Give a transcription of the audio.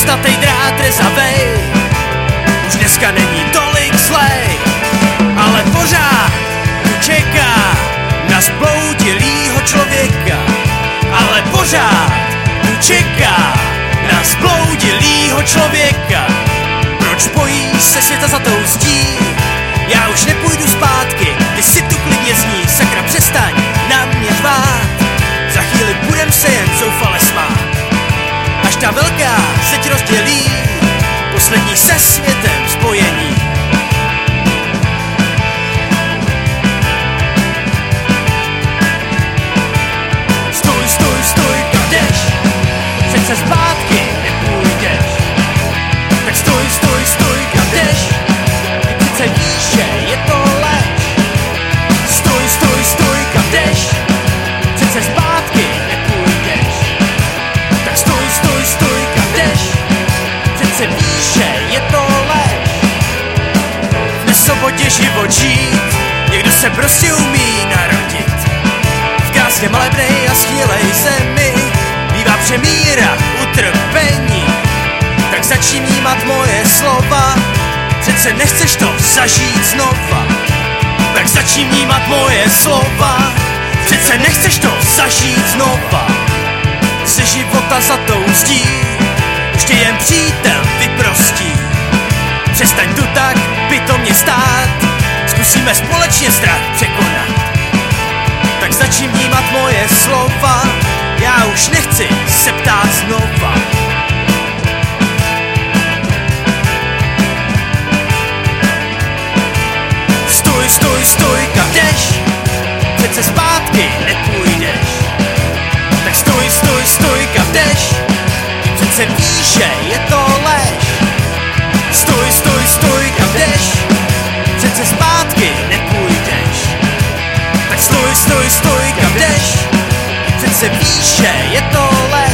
zlatej drát rezavej už dneska není tolik zlej, ale pořád tu čeká na zbloudilýho člověka. Ale pořád tu čeká na zbloudilýho člověka. Proč bojí se světa za tou zdí? Já už nepůjdu zpátky, ty si tu klidně zní. Sakra, přestaň na mě řvát, za chvíli budem se jen zoufale smát. Až ta velká zeď rozdělí poslední se světem spojení. Stoj, stoj, stoj, kam jdeš? Přece zpátky nepůjdeš. Tak stoj, stoj, stoj, kam jdeš? Ty přece víš, že je to lež. Stoj, stoj, stoj, kam jdeš? Přece zpátky nepůjdeš. Tak stoj, stoj, stoj, kam jdeš? Přece víš, že je to lež. V nesvobodě život žít, někdo se prostě umí narodit. V krásně malebnej a schýlej zemi bývá přemíra utrpení. Tak začni vnímat moje slova, přece nechceš to zažít znova. Tak začni vnímat moje slova, přece nechceš to zažít znova. Ze života za tou zdí už tě jen přítel vyprostí. Přestaň tu tak pitomně stát, zkusíme společně strach překonat. Tak začni vnímat moje slova, já už nechci se ptát znova. Stoj, stoj, stoj, kam jdeš? Přece zpátky nepůjdeš. Tak stoj, stoj, stoj, kam jdeš? Přece víš, že je to lež. Stoj, stoj, stoj, kam jdeš? Přece zpátky nepůjdeš. Tak stoj, stoj, stoj, kam jdeš? Přece víš, že je to lež.